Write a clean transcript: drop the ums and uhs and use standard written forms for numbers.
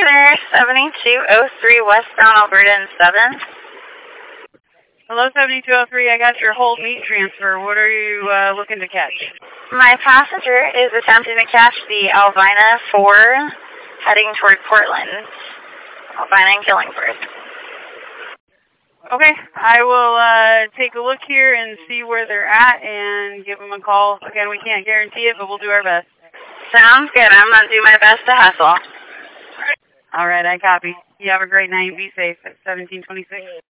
there, 7203 westbound Alberta and 7. Hello, 7203. I got your whole meat transfer. What are you looking to catch? My passenger is attempting to catch the Albina 4 heading toward Portland. Albina and Killingford. Okay, I will take a look here and see where they're at and give them a call. Again, we can't guarantee it, but we'll do our best. Sounds good. I'm going to do my best to hustle. All right, I copy. You have a great night. Be safe at 1726.